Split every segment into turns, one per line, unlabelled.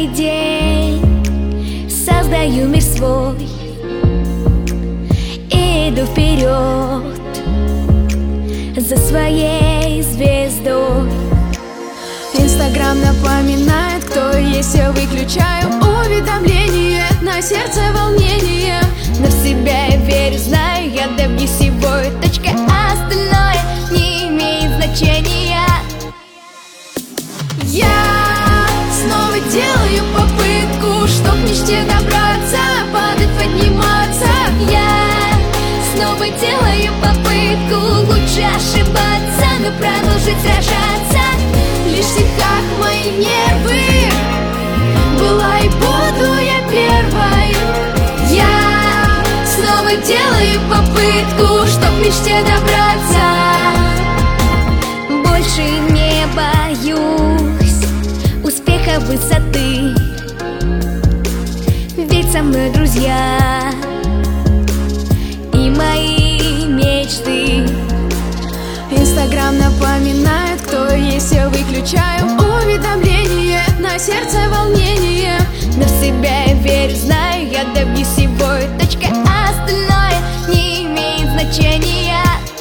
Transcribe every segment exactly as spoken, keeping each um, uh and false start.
каждый день создаю мир свой и иду вперед за своей звездой.
Инстаграм напоминает, кто есть, я выключаю уведомления, на сердце волнение.
Но в себя я верю, знаю, я добьюсь всего, точка, остальное не имеет значения.
Я снова делаю попытку, чтоб к мечте добраться, падать, подниматься.
Я снова делаю попытку, лучше ошибаться, но продолжить сражаться.
Лишь в стихах мои нервы, была и буду я первой. Я снова делаю попытку, чтоб к мечте добраться.
Больше не боюсь успеха, высоты, ведь со мной друзья и мои мечты.
Инстаграм напоминает, кто есть, я выключаю уведомления, на сердце волнение.
Но в себя я верю, знаю, я добьюсь всего, точка, остальное не имеет значения.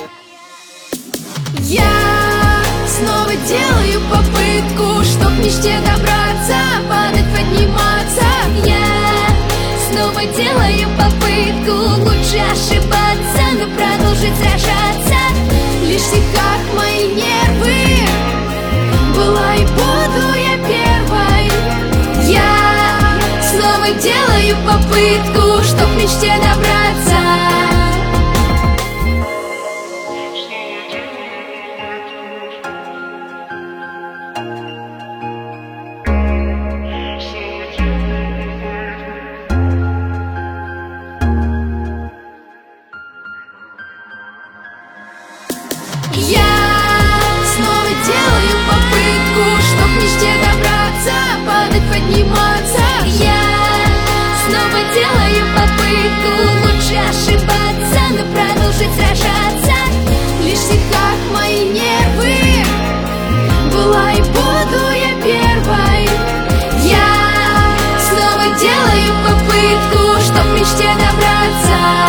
Я снова делаю попытку, чтоб к мечте добраться, падать, подниматься.
Я снова делаю попытку, лучше ошибаться, но продолжить сражаться.
Лишь в стихах мои нервы, была и буду я первой. Я снова делаю попытку, чтоб к мечте добраться. Я снова делаю попытку, чтоб к мечте добраться, падать, подниматься.
Я снова делаю попытку, лучше ошибаться, но продолжить сражаться.
Лишь в стихах мои нервы, была и буду я первой. Я снова делаю попытку, чтоб к мечте добраться.